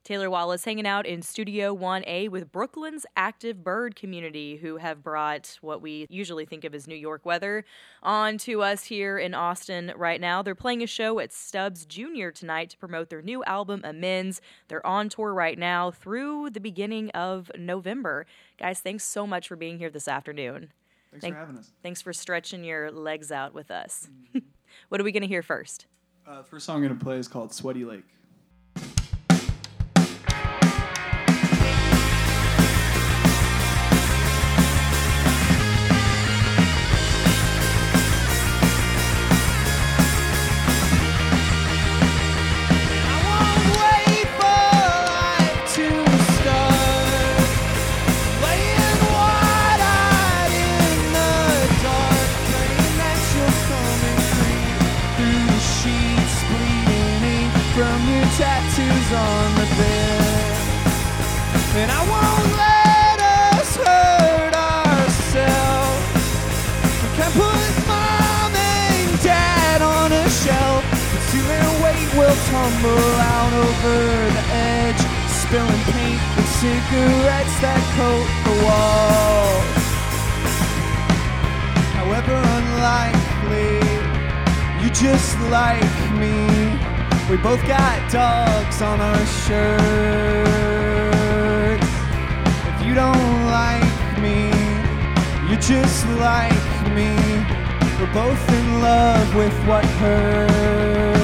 Taylor Wallace hanging out in Studio 1A with Brooklyn's Active Bird community, who have brought what we usually think of as New York weather on to us here in Austin right now. They're playing a show at Stubbs Jr. tonight to promote their new album, Amends. They're on tour right now through the beginning of November. Guys, thanks so much for being here this afternoon. Thanks for having us. Thanks for stretching your legs out with us. What are we going to hear first? The first song I'm going to play is called Sweaty Lake. Tattoos on the bed, and I won't let us hurt ourselves. We can put mom and dad on a shelf, but soon their weight will tumble out over the edge, spilling paint and cigarettes that coat the walls. However unlikely, you just like me. We both got dogs on our shirts. If you don't like me, you just like me. We're both in love with what hurts.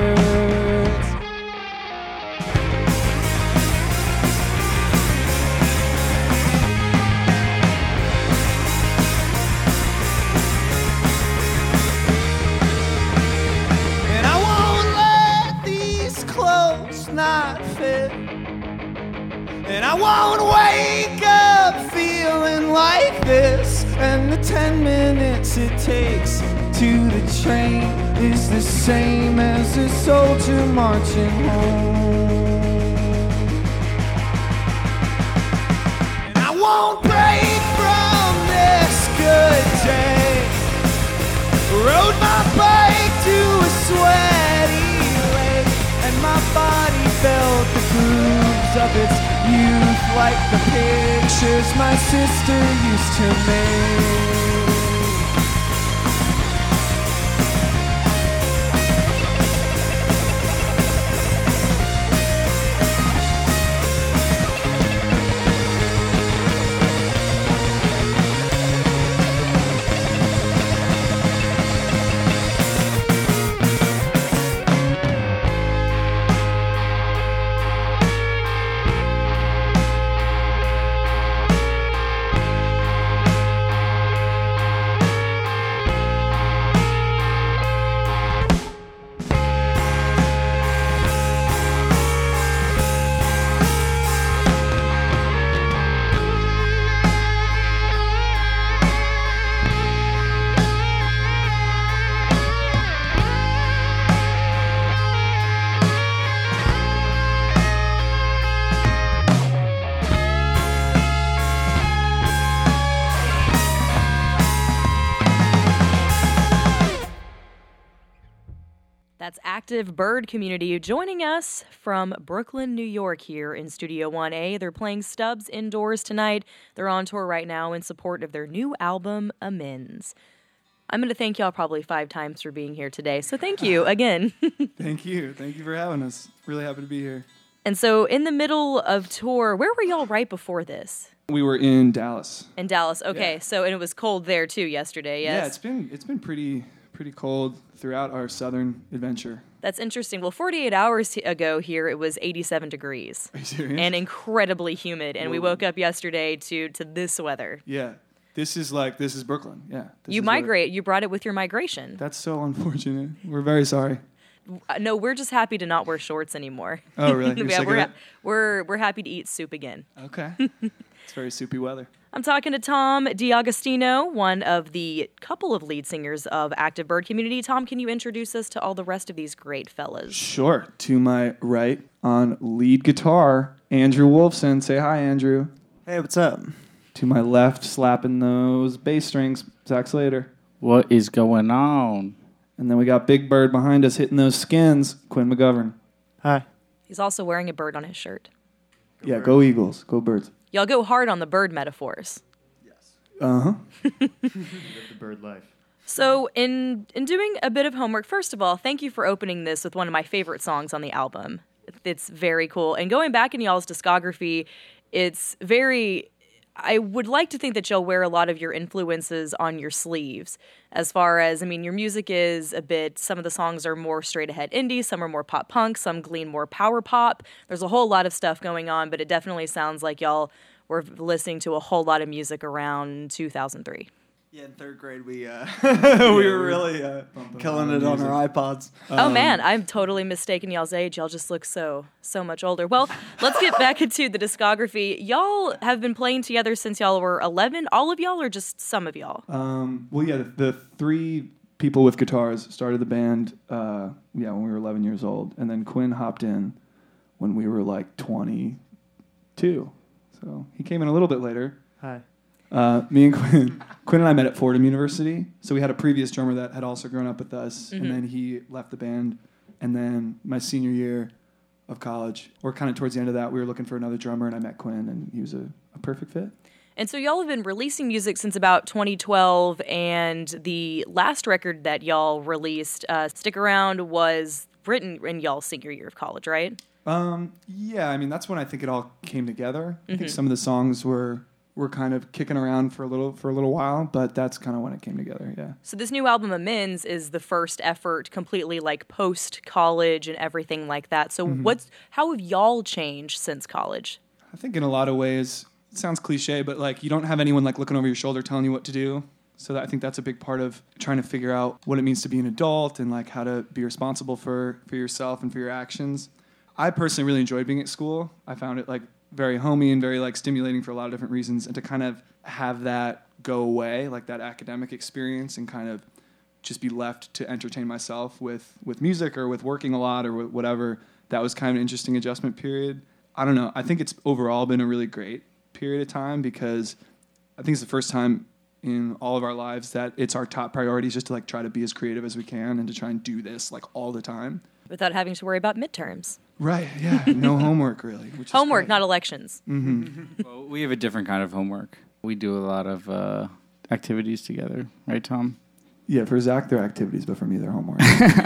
Not fit, and I won't wake up feeling like this, and the 10 minutes it takes to the train is the same as a soldier marching home. And I won't break from this good day. Rode my bike to a sweaty lake, and my body felt the grooves of its youth, like the pictures my sister used to make. That's Active Bird Community joining us from Brooklyn, New York here in Studio 1A. They're playing Stubbs indoors tonight. They're on tour right now in support of their new album, Amends. I'm going to thank y'all probably 5 times for being here today, so thank you again. Thank you. Thank you for having us. Really happy to be here. And so in the middle of tour, where were y'all right before this? We were in Dallas. In Dallas, okay. Yeah. So, and it was cold there too yesterday, yes? Yeah, it's been pretty cold throughout our southern adventure. That's interesting. Well, 48 hours ago here, it was 87 degrees. Are you serious? And incredibly humid. And we Whoa. woke up yesterday to this weather. Yeah. This is Brooklyn. Yeah. You migrate. You brought it with your migration. That's so unfortunate. We're very sorry. No, we're just happy to not wear shorts anymore. Oh, really? You're sick of it? We're happy to eat soup again. Okay. It's very soupy weather. I'm talking to Tom DiAgostino, one of the couple of lead singers of Active Bird Community. Tom, can you introduce us to all the rest of these great fellas? Sure. To my right on lead guitar, Andrew Wolfson. Say hi, Andrew. Hey, what's up? To my left, slapping those bass strings, Zach Slater. What is going on? And then we got Big Bird behind us hitting those skins, Quinn McGovern. Hi. He's also wearing a bird on his shirt. Yeah, go Eagles. Go Birds. Y'all go hard on the bird metaphors. Uh-huh. Live the bird life. So in doing a bit of homework, first of all, thank you for opening this with one of my favorite songs on the album. It's very cool. And going back in y'all's discography, it's very... I would like to think that y'all wear a lot of your influences on your sleeves. As far as, I mean, your music is a bit... Some of the songs are more straight-ahead indie, some are more pop-punk, some glean more power pop. There's a whole lot of stuff going on, but it definitely sounds like y'all were listening to a whole lot of music around 2003. Yeah, in third grade, we were really killing it on our iPods. Oh man, I'm totally mistaken y'all's age. Y'all just look so much older. Well, let's get back into the discography. Y'all have been playing together since y'all were 11. All of y'all, or just some of y'all? Well, yeah, the three people with guitars started the band, when we were 11 years old, and then Quinn hopped in when we were like 22. So he came in a little bit later. Hi. Me and Quinn and I met at Fordham University. So we had a previous drummer that had also grown up with us, and then he left the band. And then my senior year of college, or kind of towards the end of that, we were looking for another drummer, and I met Quinn, and he was a perfect fit. And so y'all have been releasing music since about 2012, and the last record that y'all released, Stick Around, was written in y'all's senior year of college, right? Yeah, I mean, that's when I think it all came together. I think some of the songs were kind of kicking around for a little while, but that's kind of when it came together, yeah. So this new album, Amends, is the first effort completely like post-college and everything like that. So how have y'all changed since college? I think in a lot of ways, it sounds cliche, but like you don't have anyone like looking over your shoulder telling you what to do. So I think that's a big part of trying to figure out what it means to be an adult and like how to be responsible for yourself and for your actions. I personally really enjoyed being at school. I found it like very homey and very like stimulating for a lot of different reasons, and to kind of have that go away, like that academic experience, and kind of just be left to entertain myself with music or with working a lot or whatever, that was kind of an interesting adjustment period. I don't know. I think it's overall been a really great period of time because I think it's the first time in all of our lives that it's our top priority is just to like try to be as creative as we can and to try and do this like all the time. Without having to worry about midterms. Right, yeah. No homework, really. Which Homework, is not elections. Mm-hmm. Well, we have a different kind of homework. We do a lot of activities together. Right, Tom? Yeah, for Zach, they're activities, but for me, they're homework.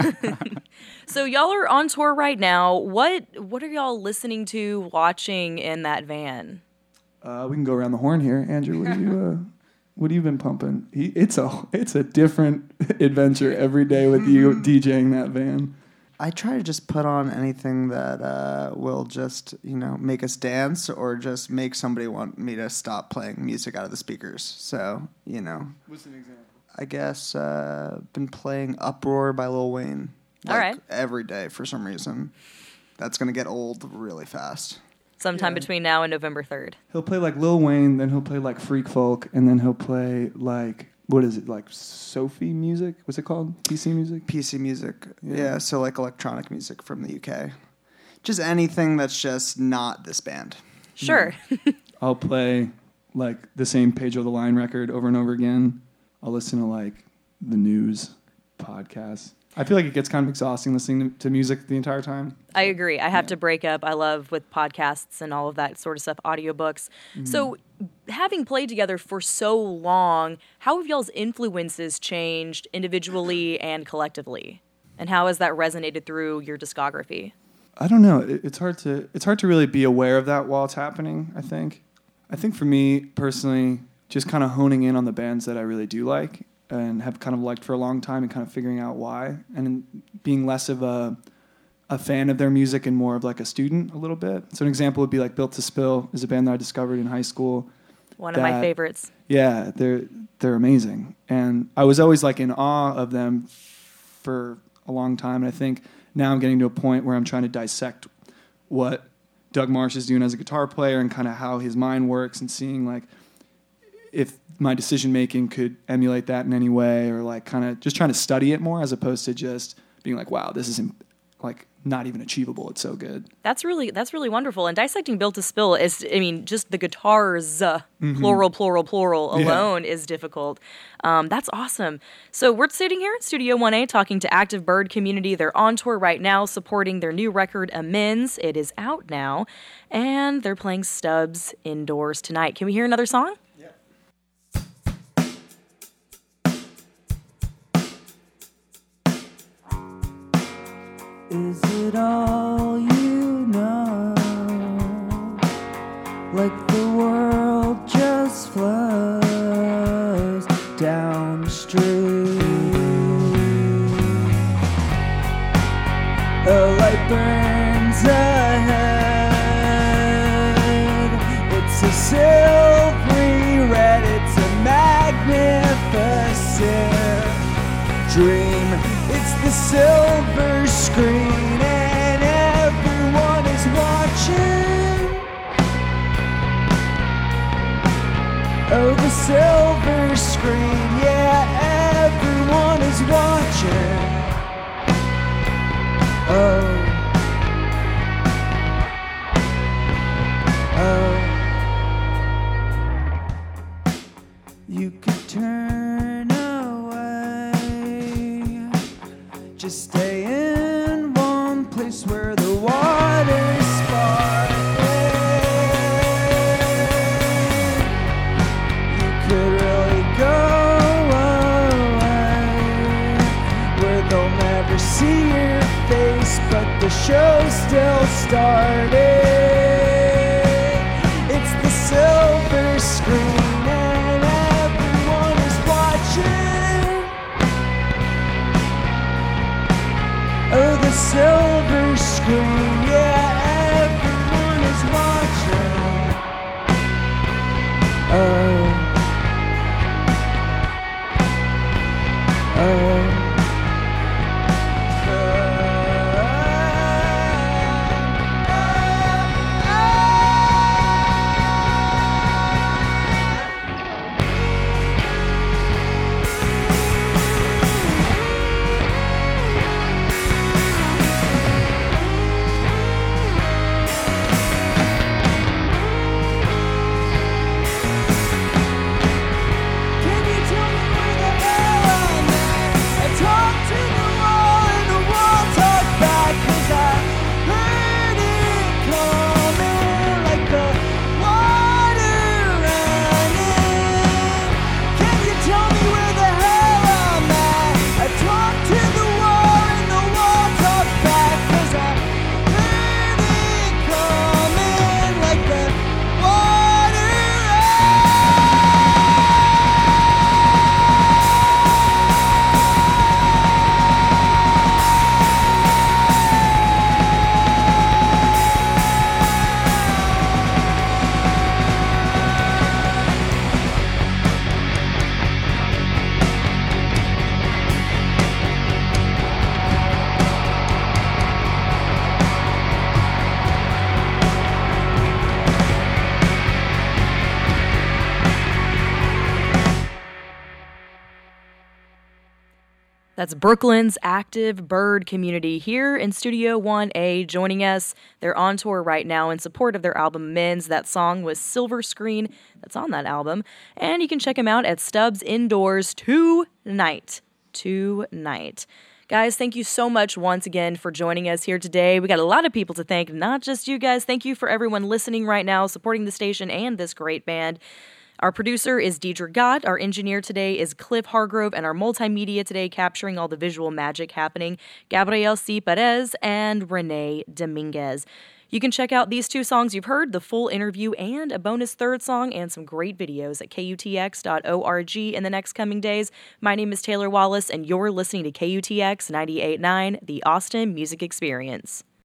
So y'all are on tour right now. What are y'all listening to, watching in that van? We can go around the horn here. Andrew, what have you been pumping? It's a different adventure every day with you DJing that van. I try to just put on anything that will just, make us dance or just make somebody want me to stop playing music out of the speakers. So, What's an example? I guess been playing Uproar by Lil Wayne. All right. Every day for some reason. That's going to get old really fast. Sometime between now and November 3rd. He'll play like Lil Wayne, then he'll play like Freak Folk, and then he'll play like... What is it, like Sophie music? What's it called? PC music? PC music. Yeah, so like electronic music from the UK. Just anything that's just not this band. Sure. I'll play like the same Pedro the Lion record over and over again. I'll listen to like the news podcasts. I feel like it gets kind of exhausting listening to music the entire time. I agree. I have to break up. I love with podcasts and all of that sort of stuff, audiobooks. So having played together for so long, how have y'all's influences changed individually and collectively? And how has that resonated through your discography? I don't know. It's hard to really be aware of that while it's happening, I think. I think for me personally, just kind of honing in on the bands that I really do like and have kind of liked for a long time and kind of figuring out why, and being less of a fan of their music and more of like a student a little bit. So an example would be like Built to Spill is a band that I discovered in high school. One of my favorites. Yeah, they're amazing. And I was always like in awe of them for a long time. And I think now I'm getting to a point where I'm trying to dissect what Doug Marsh is doing as a guitar player and kind of how his mind works, and seeing like if my decision making could emulate that in any way, or like kind of just trying to study it more as opposed to just being like, wow, this is like not even achievable. It's so good. That's really wonderful. And Dissecting Built to Spill is, I mean, just the guitars, plural, alone is difficult. That's awesome. So we're sitting here at Studio 1A talking to Active Bird Community. They're on tour right now supporting their new record, Amends. It is out now. And they're playing Stubbs indoors tonight. Can we hear another song? Is it all you know? Like the world just flows down the street. A light burns ahead. It's a silvery red. It's a magnificent dream. It's the silver screen and everyone is watching. Oh, the silver screen, yeah, everyone is watching. Oh, you could turn away. Just stay in one place where the water's sparkling. You could really go away where they'll never see your face, but the show's still starting. It's the silver screen and everyone is watching. Oh, the silver screen, yeah, everyone is watching. Oh, That's Brooklyn's Active Bird Community here in Studio 1A joining us. They're on tour right now in support of their album Men's. That song was Silver Screen. That's on that album. And you can check them out at Stubbs Indoors tonight. Guys, thank you so much once again for joining us here today. We got a lot of people to thank, not just you guys. Thank you for everyone listening right now, supporting the station and this great band. Our producer is Deidre Gott. Our engineer today is Cliff Hargrove. And our multimedia today capturing all the visual magic happening, Gabriel C. Perez and Renee Dominguez. You can check out these two songs you've heard, the full interview and a bonus third song and some great videos at KUTX.org in the next coming days. My name is Taylor Wallace, and you're listening to KUTX 98.9, the Austin Music Experience.